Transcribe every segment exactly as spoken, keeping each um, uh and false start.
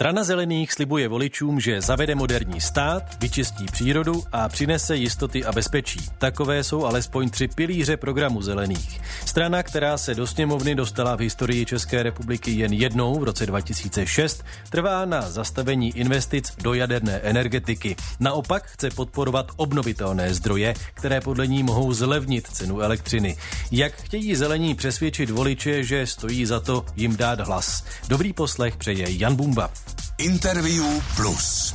Strana zelených slibuje voličům, že zavede moderní stát, vyčistí přírodu a přinese jistoty a bezpečí. Takové jsou alespoň tři pilíře programu zelených. Strana, která se do sněmovny dostala v historii České republiky jen jednou v roce dva tisíce šest, trvá na zastavení investic do jaderné energetiky. Naopak chce podporovat obnovitelné zdroje, které podle ní mohou zlevnit cenu elektřiny. Jak chtějí zelení přesvědčit voliče, že stojí za to jim dát hlas? Dobrý poslech přeje Jan Bumba. Interview plus.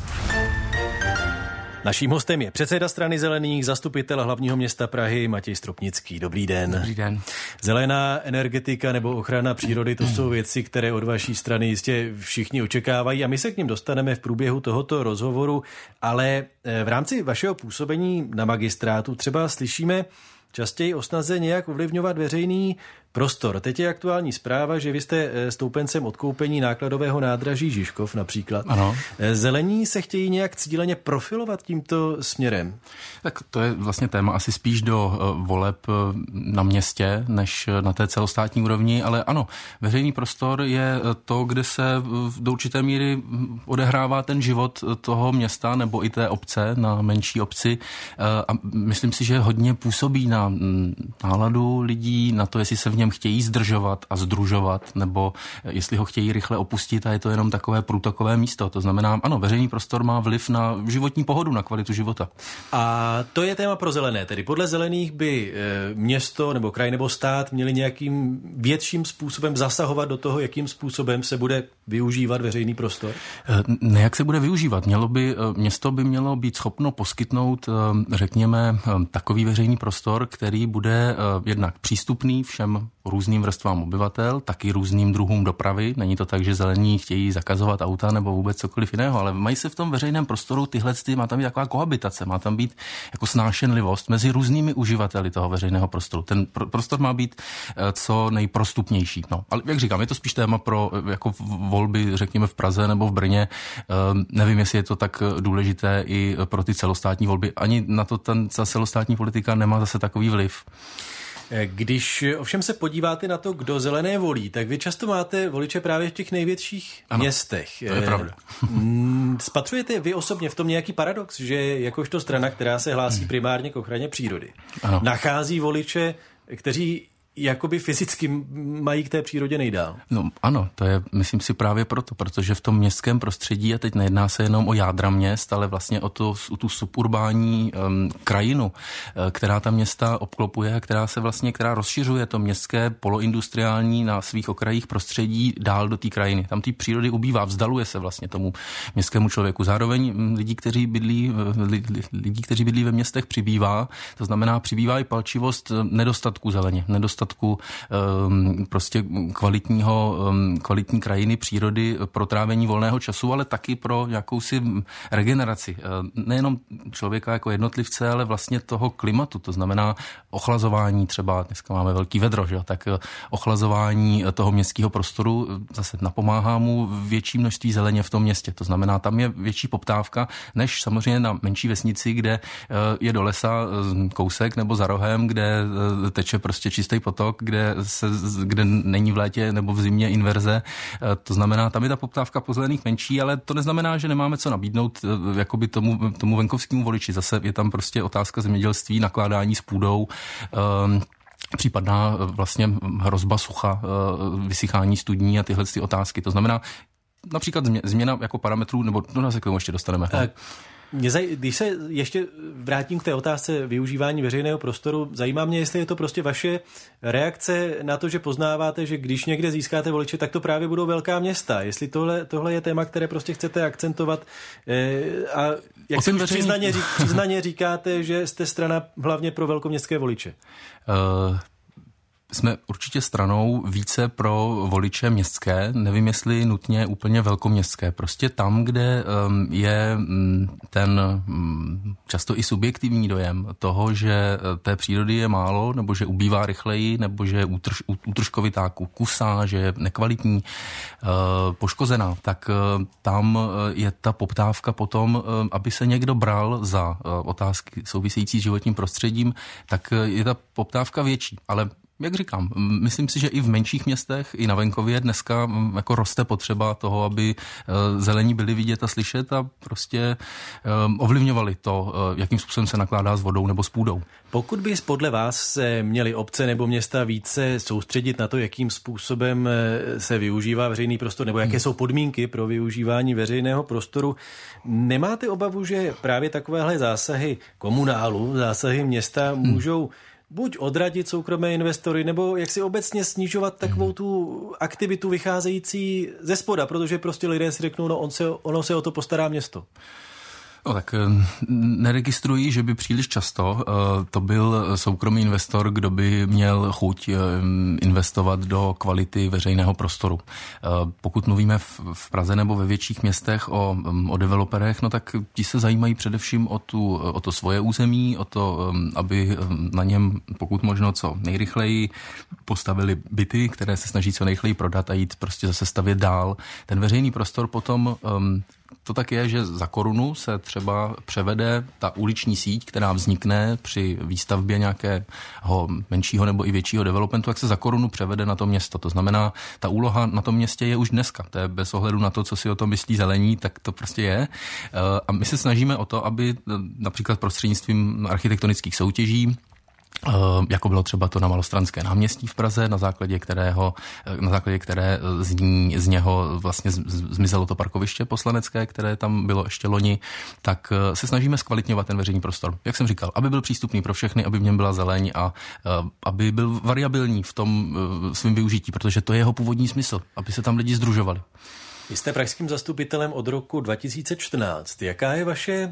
Naším hostem je předseda Strany zelených, zastupitel hlavního města Prahy Matěj Stropnický. Dobrý den. Dobrý den. Zelená energetika nebo ochrana přírody, to jsou věci, které od vaší strany jistě všichni očekávají a my se k nim dostaneme v průběhu tohoto rozhovoru, ale v rámci vašeho působení na magistrátu třeba slyšíme častěji o snaze nějak ovlivňovat veřejný prostor. Teď je aktuální zpráva, že vy jste stoupencem odkoupení nákladového nádraží Žižkov například. Ano. Zelení se chtějí nějak cíleně profilovat tímto směrem? Tak to je vlastně téma asi spíš do voleb na městě, než na té celostátní úrovni, ale ano, veřejný prostor je to, kde se do určité míry odehrává ten život toho města nebo i té obce, na menší obci a myslím si, že hodně působí na náladu lidí, na to, jestli se v něm chtějí zdržovat a združovat, nebo jestli ho chtějí rychle opustit a je to jenom takové průtokové místo. To znamená, ano, veřejný prostor má vliv na životní pohodu, na kvalitu života. A to je téma pro zelené. Tedy podle zelených by město nebo kraj nebo stát měli nějakým větším způsobem zasahovat do toho, jakým způsobem se bude využívat veřejný prostor? Ne, jak se bude využívat. Mělo by, město by mělo být schopno poskytnout, řekněme, takový veřejný prostor, který bude jednak přístupný všem různým vrstvám obyvatel, taky různým druhům dopravy. Není to tak, že zelení chtějí zakazovat auta nebo vůbec cokoliv jiného, ale mají se v tom veřejném prostoru tyhle, má tam být taková kohabitace, má tam být jako snášenlivost mezi různými uživateli toho veřejného prostoru. Ten prostor má být co nejprostupnější. No, ale jak říkám, je to spíš téma pro jako volby, řekněme v Praze nebo v Brně. Nevím, jestli je to tak důležité i pro ty celostátní volby. Ani na to ten, ta celostátní politika nemá zase takový vliv. Když ovšem se podíváte na to, kdo zelené volí, tak vy často máte voliče právě v těch největších ano, městech. To je pravda. Spatřujete vy osobně v tom nějaký paradox, že jakožto strana, která se hlásí primárně k ochraně přírody, ano. nachází voliče, kteří jakoby fyzicky mají k té přírodě nejdál? No ano, to je, myslím si právě proto, protože v tom městském prostředí, a teď nejedná se jenom o jádra měst, ale vlastně o, to, o tu suburbání um, krajinu, která ta města obklopuje, která se vlastně, která rozšiřuje to městské poloindustriální na svých okrajích prostředí dál do té krajiny. Tam té přírody ubývá, vzdaluje se vlastně tomu městskému člověku. Zároveň lidí, kteří bydlí, lidí, kteří bydlí ve městech, přibývá. To znamená, přibývá i palčivost nedostatku zeleně, nedostatku Um, prostě kvalitního, um, kvalitní krajiny, přírody pro trávení volného času, ale taky pro jakousi regeneraci. Uh, nejenom člověka jako jednotlivce, ale vlastně toho klimatu. To znamená ochlazování třeba, dneska máme velký vedro, že? Tak uh, ochlazování toho městského prostoru zase napomáhá mu větší množství zeleně v tom městě. To znamená, tam je větší poptávka, než samozřejmě na menší vesnici, kde uh, je do lesa uh, kousek nebo za rohem, kde uh, teče prostě čistý potok, kde, se, kde není v létě nebo v zimě inverze. To znamená, tam je ta poptávka po zelených menší, ale to neznamená, že nemáme co nabídnout jakoby tomu, tomu venkovskému voliči. Zase je tam prostě otázka zemědělství, nakládání s půdou, um, případná vlastně hrozba sucha, vysychání studní a tyhle ty otázky. To znamená například změna jako parametrů, nebo no, se k tomu ještě dostaneme. Tak. Když se ještě vrátím k té otázce využívání veřejného prostoru, zajímá mě, jestli je to prostě vaše reakce na to, že poznáváte, že když někde získáte voliče, tak to právě budou velká města. Jestli tohle, tohle je téma, které prostě chcete akcentovat a jak si veřejný... přiznaně, přiznaně říkáte, že jste strana hlavně pro velkoměstské voliče. Uh... Jsme určitě stranou více pro voliče městské, nevím, jestli nutně úplně velkoměstské. Prostě tam, kde je ten často i subjektivní dojem toho, že té přírody je málo, nebo že ubývá rychleji, nebo že je útrž, útržkovitá, kusá, že je nekvalitní, poškozená, tak tam je ta poptávka potom, aby se někdo bral za otázky související s životním prostředím, tak je ta poptávka větší. Ale Jak říkám, myslím si, že i v menších městech, i na venkově dneska jako roste potřeba toho, aby zelení byli vidět a slyšet a prostě ovlivňovali to, jakým způsobem se nakládá s vodou nebo s půdou. Pokud by podle vás se měly obce nebo města více soustředit na to, jakým způsobem se využívá veřejný prostor, nebo jaké hmm. jsou podmínky pro využívání veřejného prostoru, nemáte obavu, že právě takovéhle zásahy komunálu, zásahy města můžou hmm. buď odradit soukromé investory, nebo jak si obecně snižovat takovou tu aktivitu vycházející ze spoda, protože prostě lidé si řeknou, no on se, ono se o to postará město. No tak neregistruji, že by příliš často to byl soukromý investor, kdo by měl chuť investovat do kvality veřejného prostoru. Pokud mluvíme v Praze nebo ve větších městech o, o developerech, no tak ti se zajímají především o, tu, o to svoje území, o to, aby na něm pokud možno co nejrychleji postavili byty, které se snaží co nejrychleji prodat a jít prostě zase stavět dál. Ten veřejný prostor potom to tak je, že za korunu se třeba převede ta uliční síť, která vznikne při výstavbě nějakého menšího nebo i většího developmentu, jak se za korunu převede na to město. To znamená, ta úloha na tom městě je už dneska. To je bez ohledu na to, co si o tom myslí zelení, tak to prostě je. A my se snažíme o to, aby například prostřednictvím architektonických soutěží, jako bylo třeba to na Malostranské náměstí v Praze, na základě kterého, na základě které z, ní, z něho vlastně zmizelo to parkoviště poslanecké, které tam bylo ještě loni, tak se snažíme zkvalitňovat ten veřejný prostor. Jak jsem říkal, aby byl přístupný pro všechny, aby v něm byla zeleň a aby byl variabilní v tom svém využití, protože to je jeho původní smysl, aby se tam lidi sdružovali. Vy jste pražským zastupitelem od roku dva tisíce čtrnáct. Jaká je vaše e,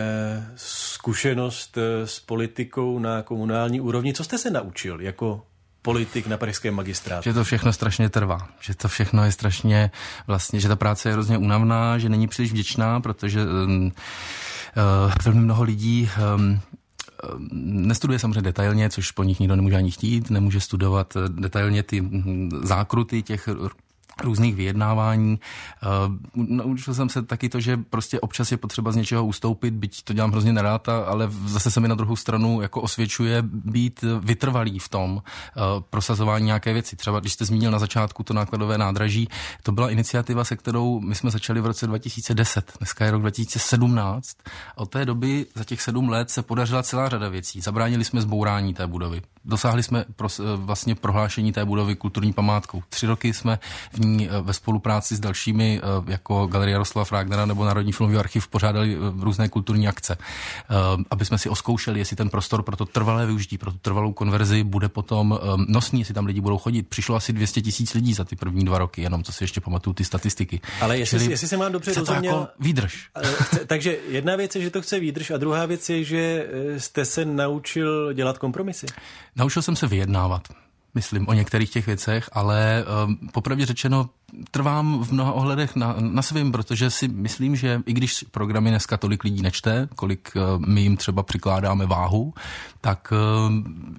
zkušenost s politikou na komunální úrovni? Co jste se naučil jako politik na pražském magistrátu? Že to všechno strašně trvá, že to všechno je strašně vlastně, že ta práce je hrozně únavná, že není příliš vděčná, protože um, uh, velmi mnoho lidí um, nestuduje samozřejmě detailně, což po nich nikdo nemůže ani chtít, nemůže studovat detailně ty zákruty těch různých vyjednávání. Uh, naučil jsem se taky to, že prostě občas je potřeba z něčeho ustoupit, byť to dělám hrozně nerád, ale zase se mi na druhou stranu jako osvědčuje být vytrvalý v tom uh, prosazování nějaké věci. Třeba když jste zmínil na začátku to nákladové nádraží, to byla iniciativa, se kterou my jsme začali v roce dva tisíce deset. Dneska je rok dva tisíce sedmnáct. Od té doby za těch sedm let se podařila celá řada věcí. Zabránili jsme zbourání té budovy. Dosáhli jsme pros, vlastně prohlášení té budovy kulturní památkou. Tři roky jsme v ní ve spolupráci s dalšími jako Galerie Jaroslava Frágnera nebo Národní filmový archiv pořádali různé kulturní akce, aby jsme si oskoušeli, jestli ten prostor pro to trvalé využití, pro tu trvalou konverzi bude potom nosný, jestli tam lidi budou chodit. Přišlo asi dvě stě tisíc lidí za ty první dva roky, jenom co si ještě pamatuju ty statistiky. Ale jestli, Čili jestli se mám dobře rozuměl, jako výdrž. Chce, takže jedna věc je, že to chce výdrž a druhá věc je, že jste se naučil dělat kompromisy. Naučil jsem se vyjednávat, myslím, o některých těch věcech, ale um, popravdě řečeno trvám v mnoha ohledech na, na svým, protože si myslím, že i když programy dneska tolik lidí nečte, kolik uh, my jim třeba přikládáme váhu, tak uh,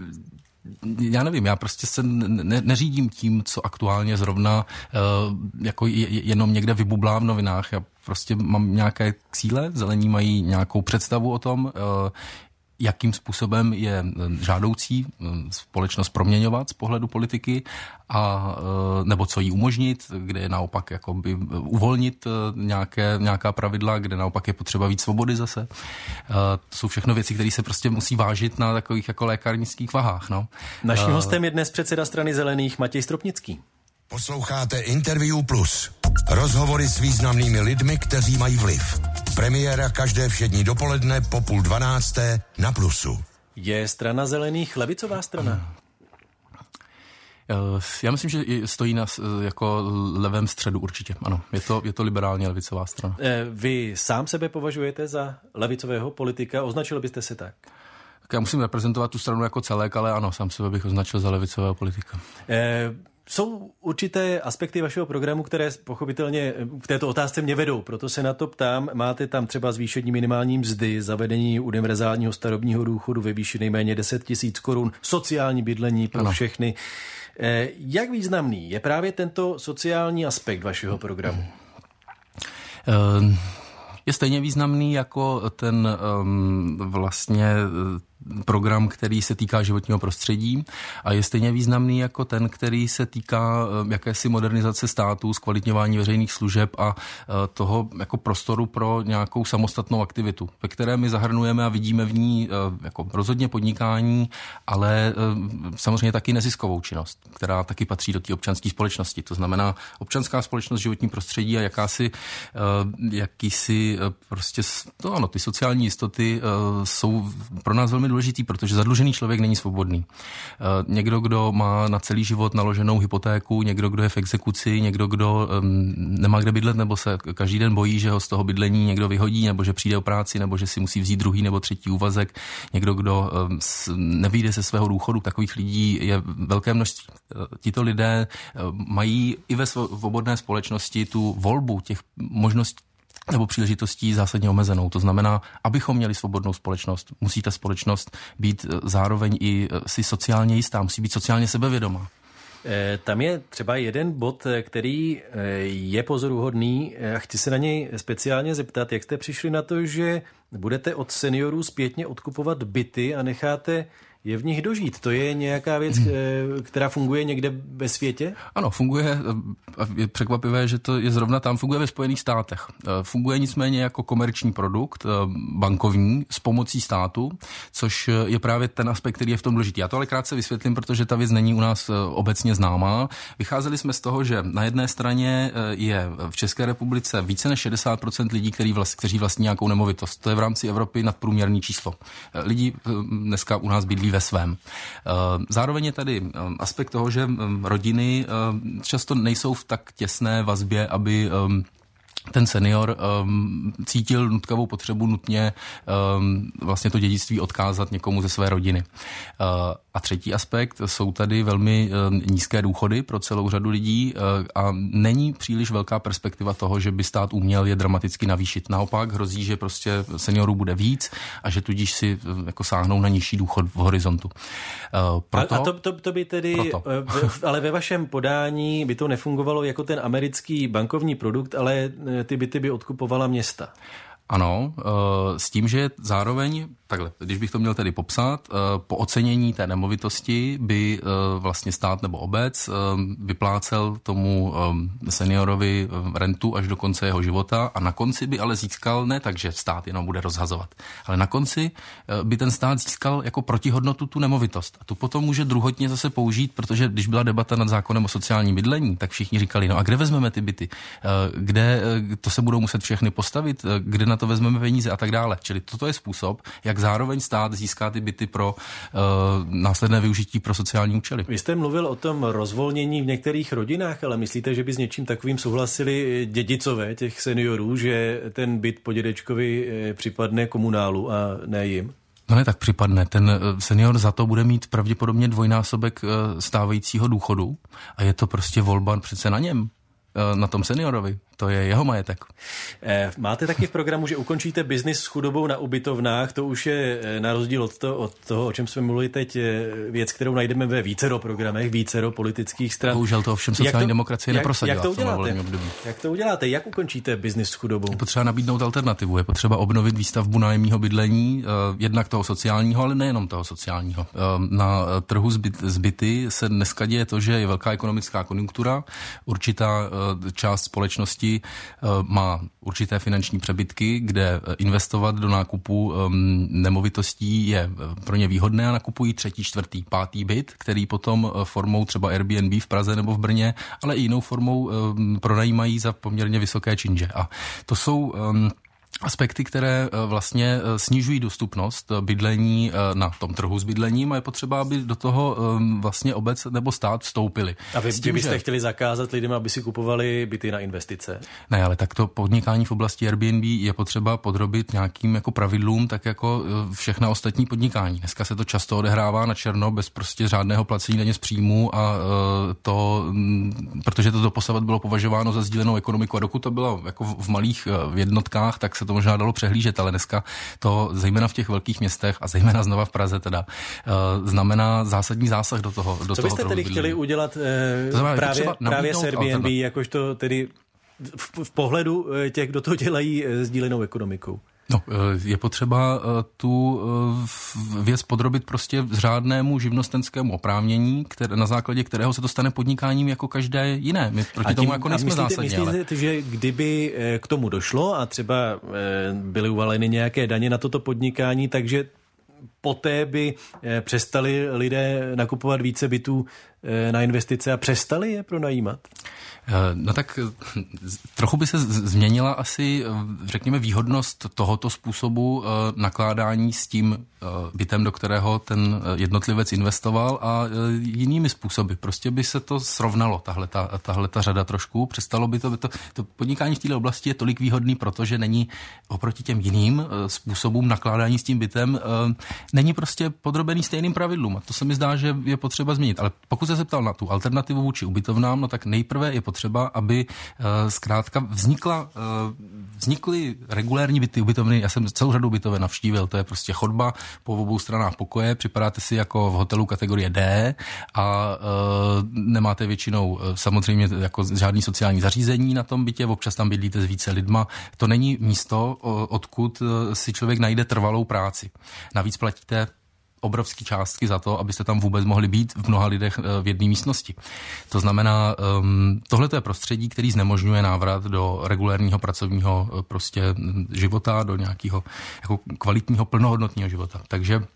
já nevím, já prostě se ne, neřídím tím, co aktuálně zrovna uh, jako je, jenom někde vybublá v novinách. Já prostě mám nějaké cíle, zelení mají nějakou představu o tom, uh, jakým způsobem je žádoucí společnost proměňovat z pohledu politiky a nebo co jí umožnit, kde je naopak jakoby uvolnit nějaké, nějaká pravidla, kde naopak je potřeba víc svobody zase. To jsou všechno věci, které se prostě musí vážit na takových jako lékárnických vahách. No. Naším hostem je dnes předseda Strany zelených Matěj Stropnický. Posloucháte Interview Plus. Rozhovory s významnými lidmi, kteří mají vliv. Premiéra každé všední dopoledne po půl dvanácté na Plusu. Je Strana zelených levicová strana? Já myslím, že stojí na jako levém středu určitě. Ano, je to, je to liberálně levicová strana. Vy sám sebe považujete za levicového politika? Označil byste se tak? Já musím reprezentovat tu stranu jako celek, ale ano, sám sebe bych označil za levicového politika. Eh... Jsou určité aspekty vašeho programu, které pochopitelně k této otázce mě vedou, proto se na to ptám. Máte tam třeba zvýšení minimální mzdy, zavedení univerzálního starobního důchodu ve výši nejméně deset tisíc korun, sociální bydlení pro ano. všechny. Jak významný je právě tento sociální aspekt vašeho programu? Je stejně významný jako ten um, vlastně program, který se týká životního prostředí a je stejně významný jako ten, který se týká jakési modernizace státu, zkvalitňování veřejných služeb a toho jako prostoru pro nějakou samostatnou aktivitu, ve které my zahrnujeme a vidíme v ní jako rozhodně podnikání, ale samozřejmě taky neziskovou činnost, která taky patří do té občanské společnosti. To znamená občanská společnost, životní prostředí a jakási, jakýsi prostě, to ano, ty sociální jistoty jsou pro nás velmi důležitý, protože zadlužený člověk není svobodný. Někdo, kdo má na celý život naloženou hypotéku, někdo, kdo je v exekuci, někdo, kdo nemá kde bydlet, nebo se každý den bojí, že ho z toho bydlení někdo vyhodí, nebo že přijde o práci, nebo že si musí vzít druhý nebo třetí úvazek, někdo, kdo nevyjde ze svého důchodu, takových lidí je velké množství. Tito lidé mají i ve svobodné společnosti tu volbu těch možností nebo příležitostí zásadně omezenou. To znamená, abychom měli svobodnou společnost, musí ta společnost být zároveň i si sociálně jistá, musí být sociálně sebevědomá. Tam je třeba jeden bod, který je pozoruhodný a chci se na něj speciálně zeptat, jak jste přišli na to, že budete od seniorů zpětně odkupovat byty a necháte je v nich dožít. To je nějaká věc, která funguje někde ve světě? Ano, funguje, je překvapivé, že to je zrovna tam, funguje ve Spojených státech. Funguje nicméně jako komerční produkt, bankovní, s pomocí státu, což je právě ten aspekt, který je v tom důležitý. Já to ale krátce vysvětlím, protože ta věc není u nás obecně známá. Vycházeli jsme z toho, že na jedné straně je v České republice více než šedesát procent lidí, kteří vlastní, kteří vlastní nějakou nemovitost. To je v rámci Evropy nadprůměrný číslo. Lidi dneska u nás bydlí ve svém. Zároveň je tady aspekt toho, že rodiny často nejsou v tak těsné vazbě, aby ten senior um, cítil nutkavou potřebu nutně um, vlastně to dědictví odkázat někomu ze své rodiny. Uh, a třetí aspekt, jsou tady velmi uh, nízké důchody pro celou řadu lidí uh, a není příliš velká perspektiva toho, že by stát uměl je dramaticky navýšit. Naopak hrozí, že prostě seniorů bude víc a že tudíž si uh, jako sáhnou na nižší důchod v horizontu. Uh, proto, a a to, to, to by tedy, v, ale ve vašem podání by to nefungovalo jako ten americký bankovní produkt, ale ty byty by odkupovala města. Ano, s tím, že zároveň, takhle, když bych to měl tedy popsat, po ocenění té nemovitosti by vlastně stát nebo obec vyplácel tomu seniorovi rentu až do konce jeho života a na konci by ale získal, ne tak, že stát jenom bude rozhazovat, ale na konci by ten stát získal jako protihodnotu tu nemovitost. A tu potom může druhotně zase použít, protože když byla debata nad zákonem o sociálním bydlení, tak všichni říkali, no a kde vezmeme ty byty? Kde to se budou muset všechny postavit? Kde na to vezmeme peníze a tak dále. Čili toto je způsob, jak zároveň stát získá ty byty pro uh, následné využití pro sociální účely. Vy jste mluvil o tom rozvolnění v některých rodinách, ale myslíte, že by s něčím takovým souhlasili dědicové těch seniorů, že ten byt po dědečkovi připadne komunálu a ne jim? No ne, tak připadne. Ten senior za to bude mít pravděpodobně dvojnásobek stávajícího důchodu a je to prostě volba přece na něm, na tom seniorovi. To je jeho majetek. Máte taky v programu, že ukončíte biznis s chudobou na ubytovnách. To už je na rozdíl od toho, od toho, o čem jsme mluvili teď, věc, kterou najdeme ve vícero programech, vícero politických stran. Bohužel to ovšem sociální demokracie neprosadila. Jak to uděláte? Jak to uděláte? Jak ukončíte biznis s chudobou? Je potřeba nabídnout alternativu. Je potřeba obnovit výstavbu nájemního bydlení, jednak toho sociálního, ale nejenom toho sociálního. Na trhu s byty se dneska děje to, že je velká ekonomická konjunktura, určitá část společnosti má určité finanční přebytky, kde investovat do nákupu nemovitostí je pro ně výhodné a nakupují třetí, čtvrtý, pátý byt, který potom formou třeba Airbnb v Praze nebo v Brně, ale i jinou formou pronajímají za poměrně vysoké činže. A to jsou aspekty, které vlastně snižují dostupnost bydlení na tom trhu s bydlením a je potřeba, aby do toho vlastně obec nebo stát vstoupili. A vy tím, byste že... chtěli zakázat lidem, aby si kupovali byty na investice? Ne, ale tak to podnikání v oblasti Airbnb je potřeba podrobit nějakým jako pravidlům, tak jako všechna ostatní podnikání. Dneska se to často odehrává na černo bez prostě řádného placení daně z příjmu a to, protože to doposavat bylo považováno za sdílenou ekonomiku a dokud to bylo jako v malých jednotkách, tak se to možná dalo přehlížet, ale dneska to zejména v těch velkých městech a zejména znova v Praze teda znamená zásadní zásah do toho. Do Co byste tedy chtěli udělat eh, znamená, právě, právě s Airbnb, jakožto tedy v, v pohledu těch, kdo to dělají sdílenou ekonomikou? No, je potřeba tu věc podrobit prostě řádnému živnostenskému oprávnění, které, na základě kterého se to stane podnikáním jako každé jiné. My proti tím, tomu jako nejsme myslíte, zásadně. Myslíte, ale... že kdyby k tomu došlo a třeba byly uvaleny nějaké daně na toto podnikání, takže poté by přestali lidé nakupovat více bytů na investice a přestali je pronajímat? No tak trochu by se změnila asi, řekněme, výhodnost tohoto způsobu nakládání s tím bytem, do kterého ten jednotlivec investoval, a jinými způsoby. Prostě by se to srovnalo, tahleta, tahleta řada trošku. Přestalo by to, to, to podnikání v této oblasti je tolik výhodný, protože není oproti těm jiným způsobům nakládání s tím bytem, není prostě podrobený stejným pravidlům. A to se mi zdá, že je potřeba změnit. Ale pokud se ptal na tu alternativu vůči ubytovnám, no tak nejprve je potřeba, aby uh, zkrátka vznikla, uh, vznikly regulérní byty, ubytovny. Já jsem celou řadu ubytoven navštívil, to je prostě chodba po obou stranách pokoje, připadáte si jako v hotelu kategorie D a uh, nemáte většinou uh, samozřejmě jako žádný sociální zařízení na tom bytě, občas tam bydlíte s více lidma. To není místo, uh, odkud uh, si člověk najde trvalou práci. Navíc platíte obrovské částky za to, abyste tam vůbec mohli být v mnoha lidech v jedné místnosti. To znamená, um, tohle je prostředí, který znemožňuje návrat do regulérního pracovního prostě života, do nějakého jako kvalitního, plnohodnotného života. Takže uh,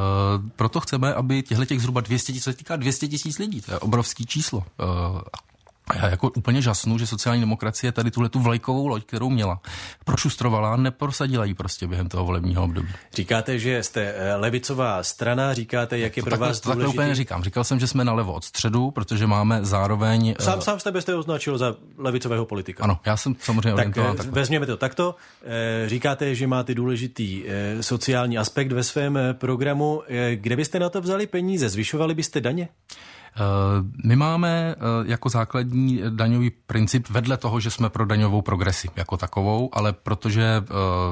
proto chceme, aby těchto zhruba dvě stě tisíc, se týká dvě stě tisíc lidí, to je obrovský číslo. Uh, A já jako úplně žasnu, že sociální demokracie tady tuhle tu vlajkovou loď, kterou měla, prošustrovala a neprosadila ji prostě během toho volebního období. Říkáte, že jste levicová strana, říkáte, jak je pro vás to důležitý? To úplně neříkám. Říkal jsem, že jsme nalevo od středu, protože máme zároveň... Sám, sám jste byste označil za levicového politika. Ano, já jsem samozřejmě orientován tak. Vezměme to takto. Říkáte, že máte důležitý sociální aspekt ve svém programu. Kde byste na to vzali peníze? Zvyšovali byste daně? My máme jako základní daňový princip vedle toho, že jsme pro daňovou progresi jako takovou, ale protože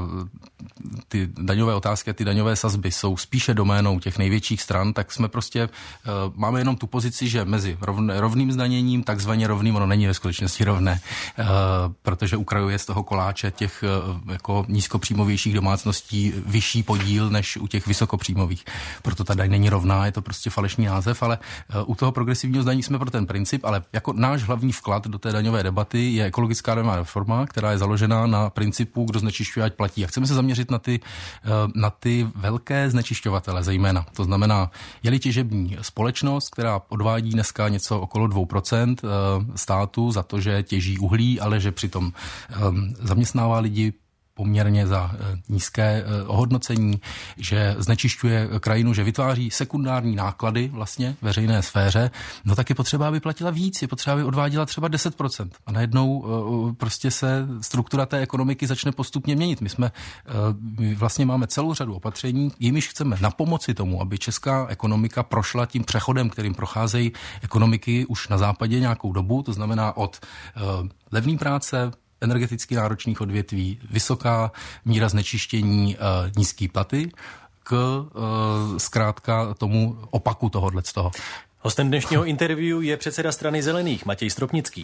ty daňové otázky, ty daňové sazby jsou spíše doménou těch největších stran, tak jsme prostě, máme jenom tu pozici, že mezi rovn, rovným zdaněním, takzvaně rovným, ono není ve skutečnosti rovné, protože ukrajuje z toho koláče těch jako nízkopříjmovějších domácností vyšší podíl než u těch vysokopříjmových. Proto ta daň není rovná, je to prostě falešný název, ale u toho progresivního zdaní jsme pro ten princip, ale jako náš hlavní vklad do té daňové debaty je ekologická daňová reforma, která je založená na principu, kdo znečišťuje, ať platí. A chceme se zaměřit na ty, na ty velké znečišťovatele zejména. To znamená, je-li těžební společnost, která odvádí dneska něco okolo dvě procenta státu za to, že těží uhlí, ale že přitom zaměstnává lidi poměrně za nízké ohodnocení, že znečišťuje krajinu, že vytváří sekundární náklady vlastně veřejné sféře, no tak je potřeba, aby platila víc, je potřeba, aby odváděla třeba deset procent. A najednou prostě se struktura té ekonomiky začne postupně měnit. My jsme my vlastně máme celou řadu opatření, jimiž chceme napomoci tomu, aby česká ekonomika prošla tím přechodem, kterým procházejí ekonomiky už na západě nějakou dobu, to znamená od levné práce, energeticky náročných odvětví, vysoká míra znečištění, e, nízký platy k e, zkrátka tomu opaku tohohle z toho. Hostem dnešního interview je předseda strany Zelených Matěj Stropnický.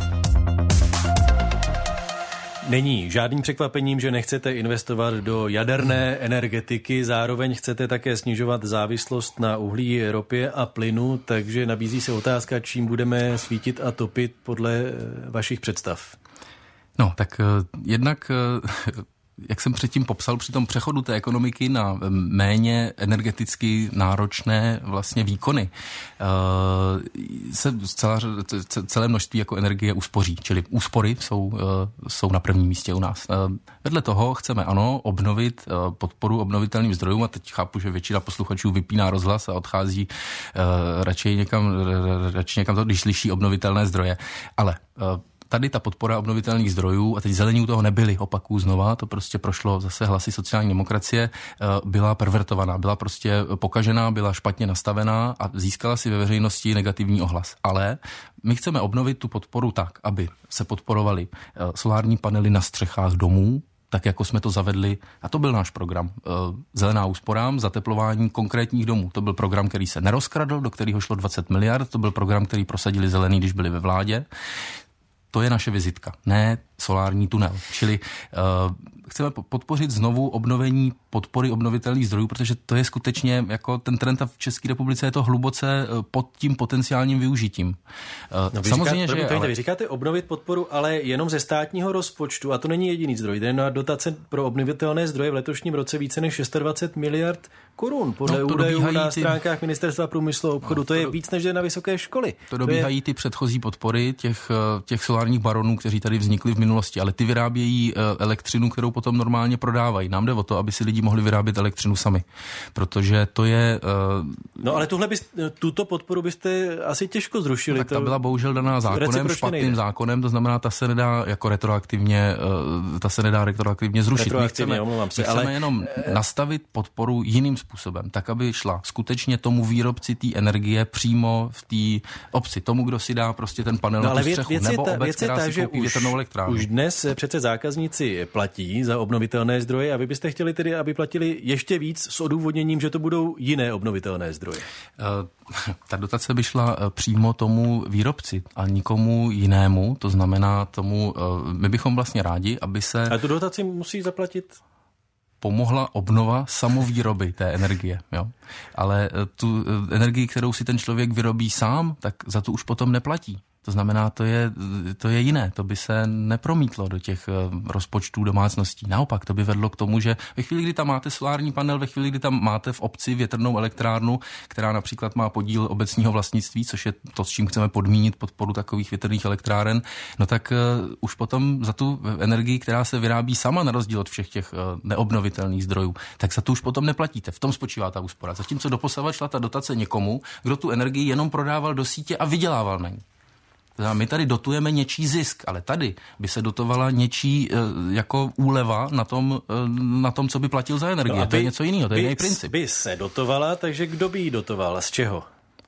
Není žádným překvapením, že nechcete investovat do jaderné energetiky, zároveň chcete také snižovat závislost na uhlí, ropě a plynu, takže nabízí se otázka, čím budeme svítit a topit podle vašich představ. No, tak jednak, jak jsem předtím popsal, při tom přechodu té ekonomiky na méně energeticky náročné vlastně výkony se celá, celé množství jako energie uspoří, čili úspory jsou, jsou na prvním místě u nás. Vedle toho chceme, ano, obnovit podporu obnovitelným zdrojům a teď chápu, že většina posluchačů vypíná rozhlas a odchází radši někam, radši někam to, když slyší obnovitelné zdroje, ale tady ta podpora obnovitelných zdrojů, a teď zelení u toho nebyli, opaků znova, to prostě prošlo zase hlasy sociální demokracie, byla pervertovaná, byla prostě pokažená, byla špatně nastavená a získala si ve veřejnosti negativní ohlas. Ale my chceme obnovit tu podporu tak, aby se podporovaly solární panely na střechách domů, tak jako jsme to zavedli, a to byl náš program, Zelená úsporám, zateplování konkrétních domů. To byl program, který se nerozkradl, do kterého šlo dvacet miliard, to byl program, který prosadili zelení, když byli ve vládě. To je naše vizitka. Ne solární tunel. Čili uh, chceme podpořit znovu obnovení podpory obnovitelných zdrojů, protože to je skutečně jako ten trend a v České republice je to hluboce pod tím potenciálním využitím. No, Samozřejmě, říká, že... Ale... Vy říkáte obnovit podporu, ale jenom ze státního rozpočtu a to není jediný zdroj. Jde na dotace pro obnovitelné zdroje v letošním roce více než dvacet šest miliard korun. Podle no, údajů na ty... stránkách Ministerstva průmyslu a obchodu. No, to, to je víc než jde na vysoké školy. To dobíhají to je... ty předchozí podpory těch, těch solárních baronů, kteří tady vznikli v minulosti, ale ty vyrábějí elektřinu, kterou potom normálně prodávají. Nám jde o to, aby si lidi mohli vyrábět elektřinu sami, protože to je... Uh... No ale tuhle bys, tuto podporu byste asi těžko zrušili. No, tak ta byla bohužel daná zákonem, špatným nejde. zákonem, to znamená, ta se nedá jako retroaktivně, uh, ta se nedá retroaktivně zrušit. Retroaktivně, my chceme, se, my chceme ale... jenom nastavit podporu jiným způsobem, tak, aby šla skutečně tomu výrobci té energie přímo v té obci, tomu, kdo si dá prostě ten panel no, na tu střechu, nebo ta, obec, která ta, si koupí větrnou elektrárnu. Už dnes přece zákazníci platí za obnovitelné zdroje a vy byste chtěli tedy, aby platili ještě víc s odůvodněním, že to budou jiné obnovitelné zdroje. Uh, ta dotace by šla přímo tomu výrobci a nikomu jinému, to znamená tomu, uh, my bychom vlastně rádi, aby se... A tu dotaci musí zaplatit? Pomohla obnova samovýroby té energie. Jo? Ale tu energii, kterou si ten člověk vyrobí sám, tak za to už potom neplatí. To znamená, to je, to je jiné, to by se nepromítlo do těch rozpočtů domácností. Naopak, to by vedlo k tomu, že ve chvíli, kdy tam máte solární panel, ve chvíli, kdy tam máte v obci větrnou elektrárnu, která například má podíl obecního vlastnictví, což je to, s čím chceme podmínit podporu takových větrných elektráren, no tak uh, už potom za tu energii, která se vyrábí sama na rozdíl od všech těch uh, neobnovitelných zdrojů, tak za to už potom neplatíte. V tom spočívá ta úspora. Zatímco doposavad šla ta dotace někomu, kdo tu energii jenom prodával do sítě a vydělával na ní. My tady dotujeme něčí zisk, ale tady by se dotovala něčí jako úleva na tom, na tom, co by platil za energie. No to je něco jiného, to je jiný princip. By se dotovala, takže kdo by ji dotoval? Z čeho?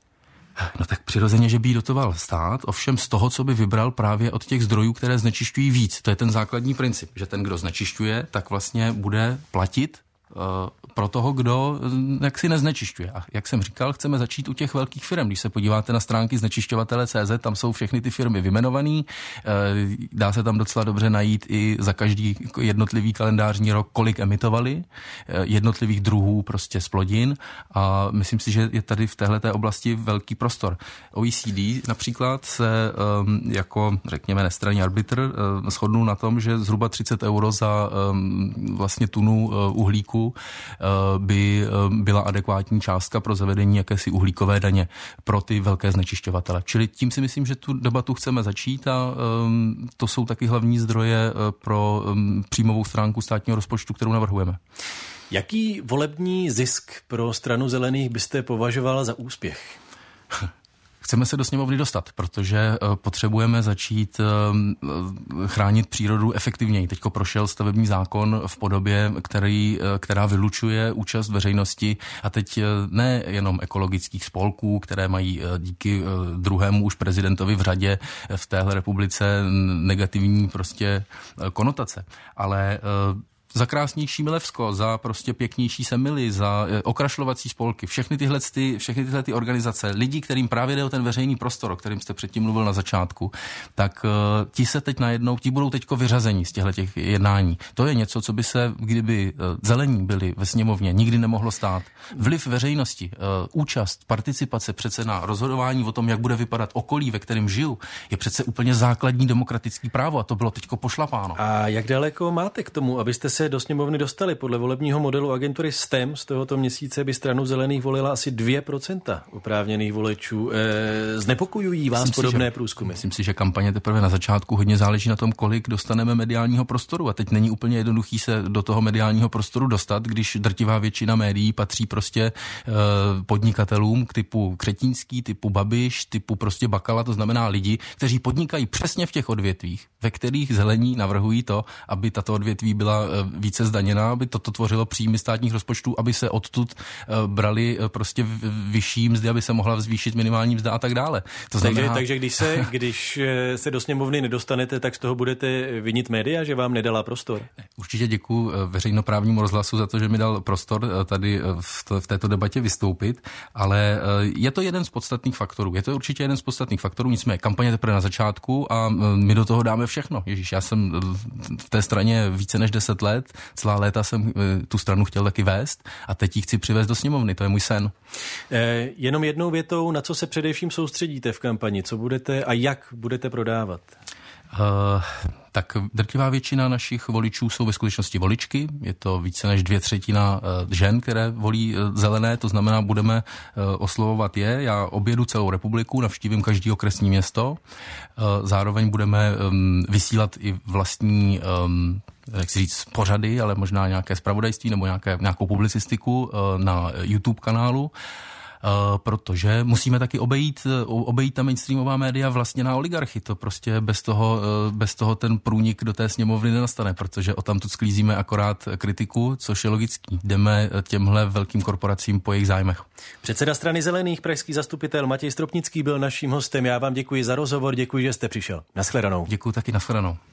No tak přirozeně, že by ji dotoval stát, ovšem z toho, co by vybral právě od těch zdrojů, které znečišťují víc. To je ten základní princip, že ten, kdo znečišťuje, tak vlastně bude platit pro toho, kdo jak si neznečišťuje. A jak jsem říkal, chceme začít u těch velkých firm. Když se podíváte na stránky znečišťovatele tečka cé zet, tam jsou všechny ty firmy vyjmenovaný. Dá se tam docela dobře najít i za každý jednotlivý kalendářní rok, kolik emitovali jednotlivých druhů prostě splodin. A myslím si, že je tady v téhleté oblasti velký prostor. O E C D například se jako, řekněme, nestranný arbitr shodnul na tom, že zhruba třicet euro za vlastně tunu uhlíku by byla adekvátní částka pro zavedení jakési uhlíkové daně pro ty velké znečišťovatele. Čili tím si myslím, že tu debatu chceme začít a um, to jsou taky hlavní zdroje pro um, příjmovou stránku státního rozpočtu, kterou navrhujeme. Jaký volební zisk pro Stranu zelených byste považovala za úspěch? Chceme se do sněmovny dostat, protože potřebujeme začít chránit přírodu efektivněji. Teďko prošel stavební zákon v podobě, který, která vylučuje účast veřejnosti a teď ne jenom ekologických spolků, které mají díky druhému už prezidentovi v řadě v téhle republice negativní prostě konotace, ale za krásnější Milevsko, za prostě pěknější Semily, za okrašlovací spolky, všechny tyhle, ty, všechny tyhle ty organizace, lidi, kterým právě jde o ten veřejný prostor, o kterým jste předtím mluvil na začátku, tak uh, ti se teď najednou, ti budou teďko vyřazení z těchto těch jednání. To je něco, co by se, kdyby uh, zelení byli ve sněmovně, nikdy nemohlo stát. Vliv veřejnosti, uh, účast, participace přece na rozhodování o tom, jak bude vypadat okolí, ve kterém žiju, je přece úplně základní demokratický právo a to bylo teďko pošlapáno. A jak daleko máte k tomu, abyste se do sněmovny dostali? Podle volebního modelu agentury S T E M z tohoto měsíce by Stranu zelených volila asi dvě procenta oprávněných volečů. E, znepokojují vás myslím podobné si, že, průzkumy? Myslím si, že kampaně teprve na začátku hodně záleží na tom, kolik dostaneme mediálního prostoru. A teď není úplně jednoduchý se do toho mediálního prostoru dostat, když drtivá většina médií patří prostě e, podnikatelům typu Křetínský, typu Babiš, typu prostě Bakala, to znamená lidi, kteří podnikají přesně v těch odvětvích, ve kterých zelení navrhují to, aby tato odvětví byla více zdaněná, aby toto tvořilo příjmy státních rozpočtů, aby se odtud brali prostě vyšší mzdy, aby se mohla zvýšit minimální mzda a tak dále. To znamená... takže, takže když se, když se do sněmovny nedostanete, tak z toho budete vinit média, že vám nedala prostor? Určitě děkuji veřejnoprávnímu rozhlasu za to, že mi dal prostor tady v této debatě vystoupit, ale je to jeden z podstatných faktorů. Je to určitě jeden z podstatných faktorů, nicméně kampaně teprve na začátku a my do toho dáme všechno. Ježíš, já jsem v té straně více než deset let, celá léta jsem tu stranu chtěl taky vést a teď ji chci přivést do sněmovny, to je můj sen. Eh, jenom jednou větou, na co se především soustředíte v kampani, co budete a jak budete prodávat? Uh, tak drtivá většina našich voličů jsou ve skutečnosti voličky. Je to více než dvě třetina uh, žen, které volí uh, zelené, to znamená, budeme uh, oslovovat je. Já objedu celou republiku, navštívím každý okresní město. Uh, zároveň budeme um, vysílat i vlastní um, jak si říct, pořady, ale možná nějaké zpravodajství nebo nějaké, nějakou publicistiku uh, na YouTube kanálu. Uh, protože musíme taky obejít, obejít ta mainstreamová média vlastně na oligarchy. To prostě bez toho, uh, bez toho ten průnik do té sněmovny nenastane, protože o tamtud sklízíme akorát kritiku, což je logický. Jdeme těmhle velkým korporacím po jejich zájmech. Předseda Strany zelených, pražský zastupitel Matěj Stropnický byl naším hostem. Já vám děkuji za rozhovor, děkuji, že jste přišel. Nashledanou. Děkuji taky, nashledanou.